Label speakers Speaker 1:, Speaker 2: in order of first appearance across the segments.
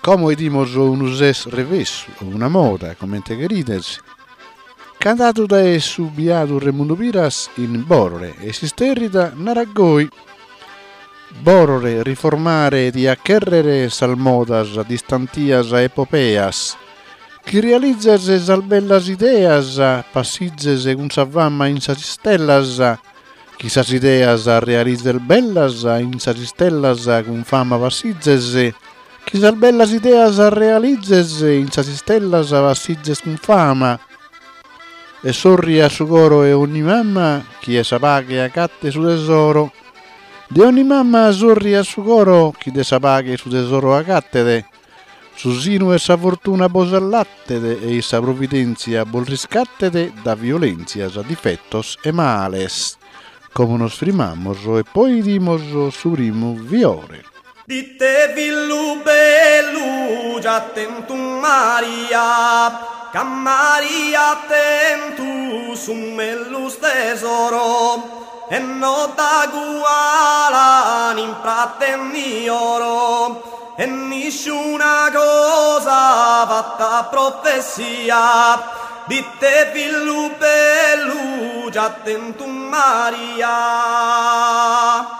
Speaker 1: Come dimos un uses revesso, una moda, come te querides. Cantato da subiato Remundo Piras in Borore, esisterita naragoi. Borore riformare di accherrere salmodas, distantias epopeas, chi realizza sal bellas ideas, passizes un savamma in sacistellas, chi sas ideas realizza bellas in sacistellas con fama passizes, chi sal bellas ideas realizzes in sacistellas passizes con fama, e sorri a su coro e ogni mamma, chi è sapaghe a catte su tesoro, di ogni mamma sorri a su coro, chi de sapaghe su tesoro a cattede, su sinu e sa fortuna posa lattede, e sa provvidenzia bol riscattede da violenzia, sa difettos e males. Come nos frimamos e poi dimos su primo viore.
Speaker 2: Di te villu bellu già tentum Maria, che Maria tentu su mellus tesoro, e no da guala in pratenni oro, e nessuna cosa fatta profezia, di te villu bellu già tentum Maria.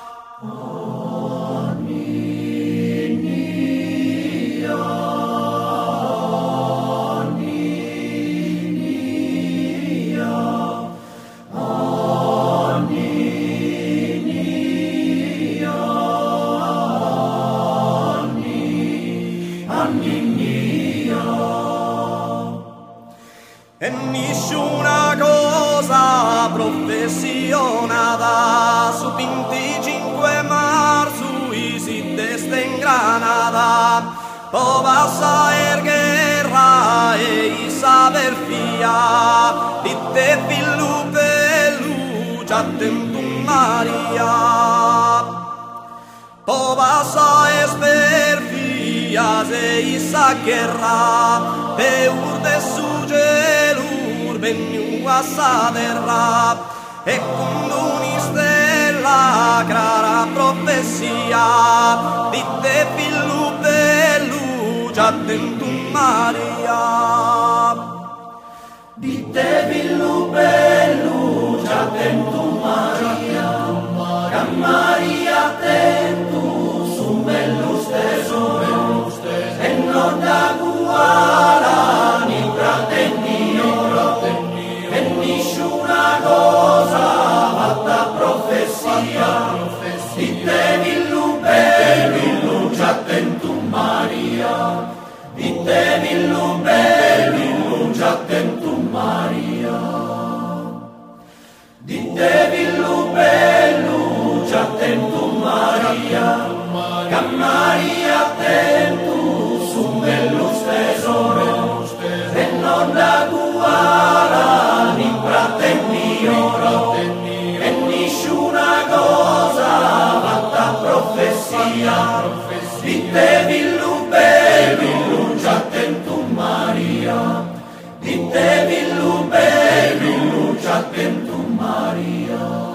Speaker 2: E nessuna cosa professionata su 25 marzo si testa in Granada, po passa er guerra e saber fia, di te fillu bellu già tentum Maria, po passa es per fia se sa guerra, pe urde su gelur veniu a sa terra, e con una stella cara profezia, di te fillu bellu già tentum Maria, di te fillu bellu già tentum Maria, che Maria tentu su mellus tesoro, e non da guala ni pratenni oro, e nessuna cosa fatta profezia, di te villu bellu già tentum Maria, di te villu bellu già tentum Maria, di te villu bellu già tentum Maria, che Maria tentu su mellus tesoro, e non da guala ni pratenni oro, e nessuna cosa fatta profezia, di te villu bellu già tentum Maria, di te villu bellu già tentum Maria,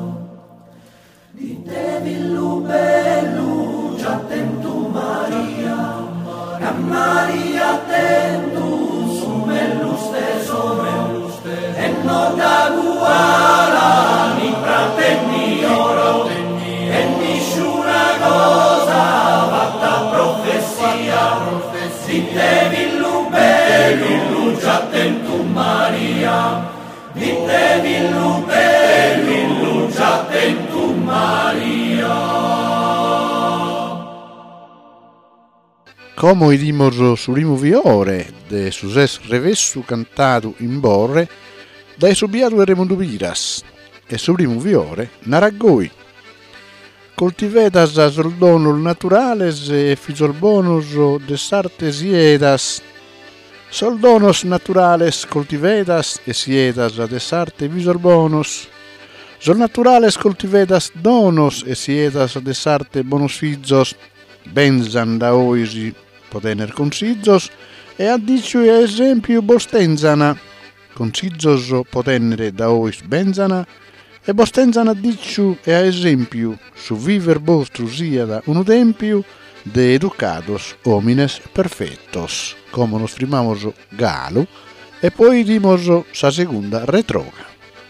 Speaker 2: di te villu bellu già tentum Maria, che Maria tentu su mellus tesoro, e non da guala ni pratenni oro, e nessuna cosa fatta profezia, di te villu bellu già tentum Maria, di te villu bellu già tentum Maria.
Speaker 1: Come dimos su primo viore de suses revessu cantato in Borre da subiato Remundo Piras, e su primo viore naragoi. Cultivetas soldonos naturales e fisolbonos de sartes iedas, soldonos naturales cultivetas e siedas de sarte fisolbonos, sol naturales cultivetas donos e siedas de sarte bonus fizos, benzan da oisi potener consizos, e addicio e esempio bostenzana, consizos potenere da ois benzana, e bostenzana addicio e a esempio, su viver vostro sia da un tempio, de educados homines perfectos, como nos primamos Galo, e poi dimos sa segunda retroga.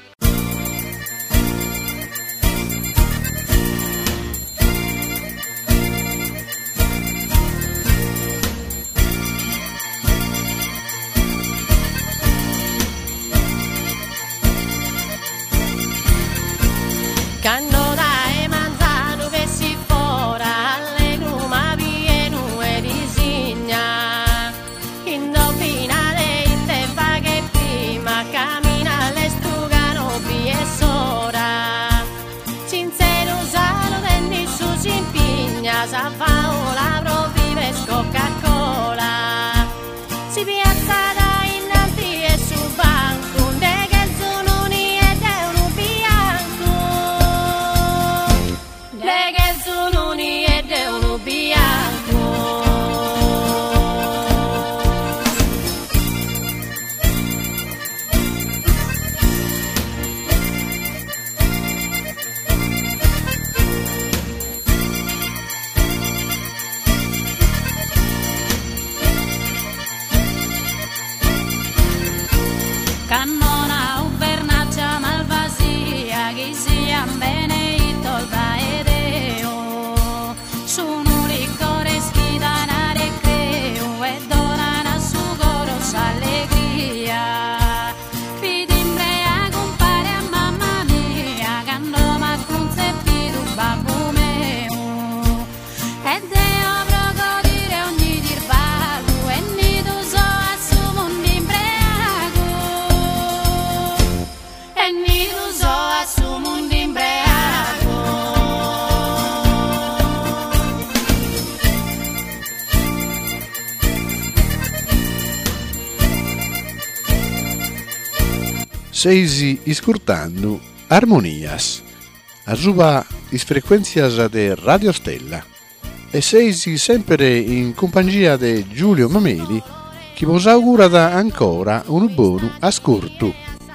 Speaker 1: Seisi iscurtando armonias, a suba is frequenzias de Radio Stella, e seisi sempre in compagnia di Giulio Mameli, che vos augura ancora un buon ascolto.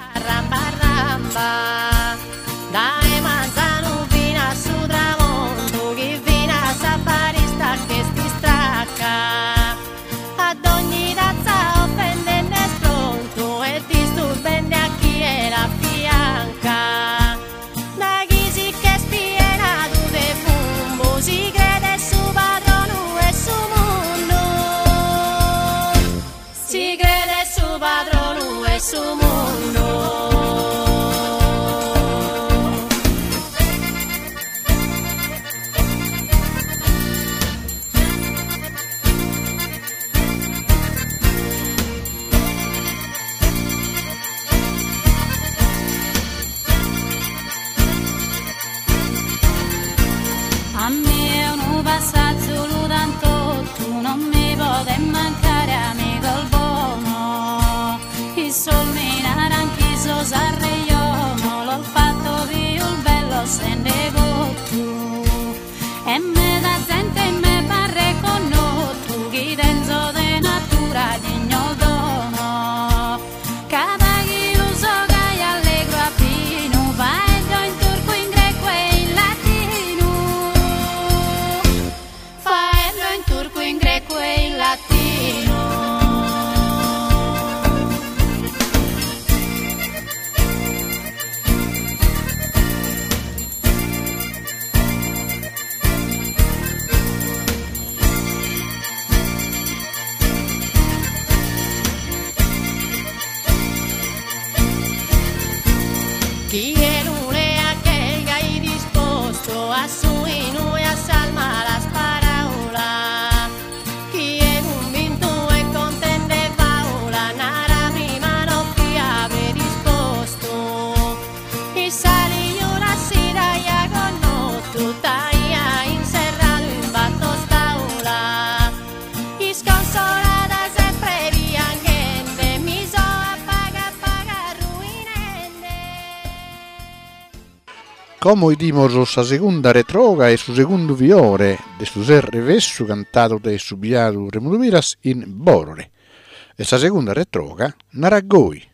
Speaker 1: Como dimos sa segunda retroga e su segundo viore de su ser revessu cantato de su biadu Remudumiras in Borore. E sa segunda retroga naragoi.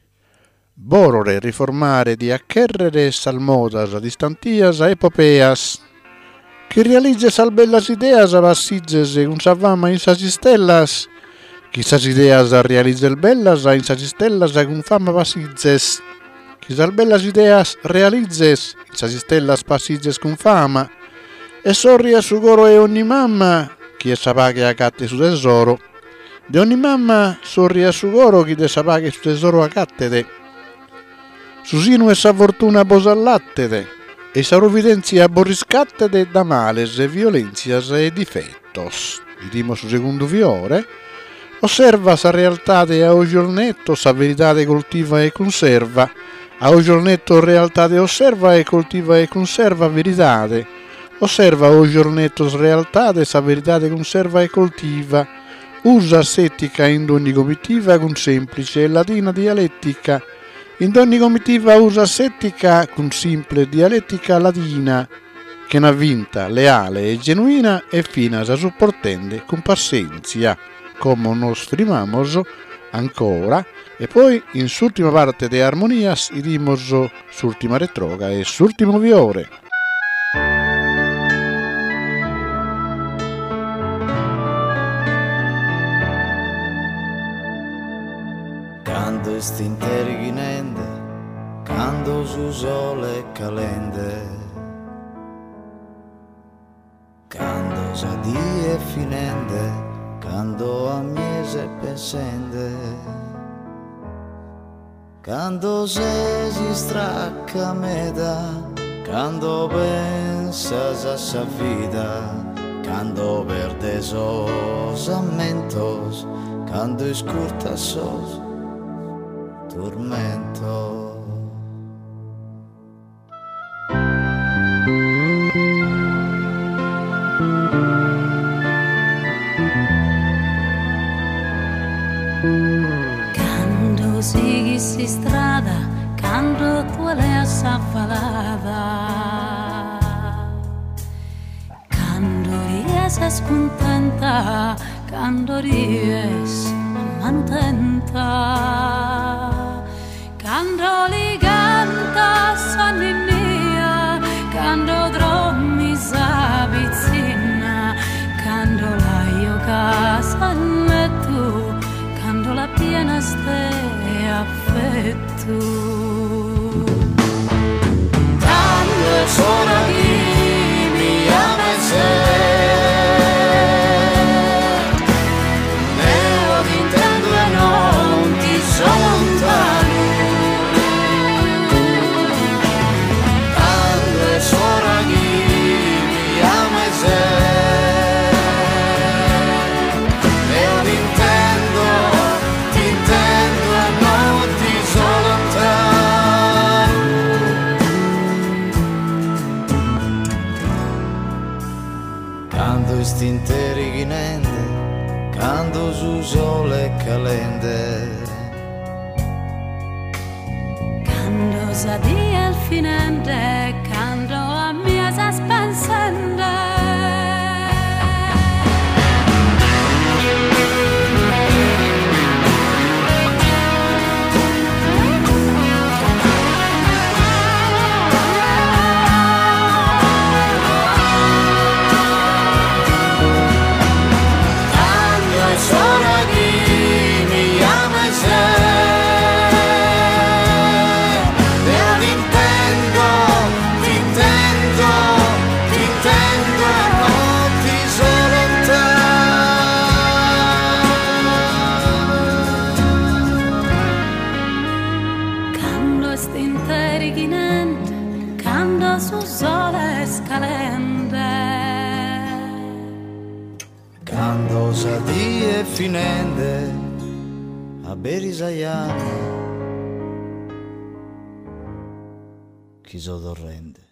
Speaker 1: Borore riformare di accherrere salmodas a distantias a epopeas. Chi realizza sal bellas ideas passizes con sa fama in sa cistellas, chi sas ideas realizza bellas in sa cistellas con fama passizes, chi sal bellas ideas realizzes in sa cistellas passizes con fama, e sorri a su coro e ogni mamma, chi è sapà che acatte su tesoro, de ogni mamma sorri a su coro chi de sapà che su tesoro acattede, su sinu e sa fortuna posallattede, e sa providenzia borriscattede da males e violenzias e difettos. Dirimo su secondo fiore, osserva sa realtate a o giornetto, sa veritate coltiva e conserva, a o giornetto realtate osserva e coltiva e conserva veritate, osserva o giornetto realtate, sa veritate conserva e coltiva, usa assettica in ogni comitiva con semplice e latina dialettica, in ogni comitiva usa assettica con simple dialettica latina, che n'ha vinta, leale e genuina e fina sa supportende con pazienza, come nos frimamos ancora, e poi in s'ultima parte de armonias idimos s'ultima retroga e s'ultimo viore.
Speaker 3: Quando st'interghinende, quando su sole calende, quando sa die finende, quando a miese pensende, quando se si stracca meda, quando pensas a sa vida, quando perde sos ammentos, quando escurta sos tormento.
Speaker 4: Quando si strada, quando tu le s'affalada, quando riesci a scontenta, quando riesci a mantenta. Quando li canta sanni mia, quando dormi sa pizzina, quando la io casa e tu, quando la piena stai affetto. Quando sono chi mi ama e sei, ne ho intendo e non ti sono lontano.
Speaker 3: St'interi ghinende, quando su sole calende,
Speaker 4: quando sa di al finende, quando a mia sa spensende. Quando su sole scalende,
Speaker 3: quando sa die finende, a berisaiano, chi so dorrende.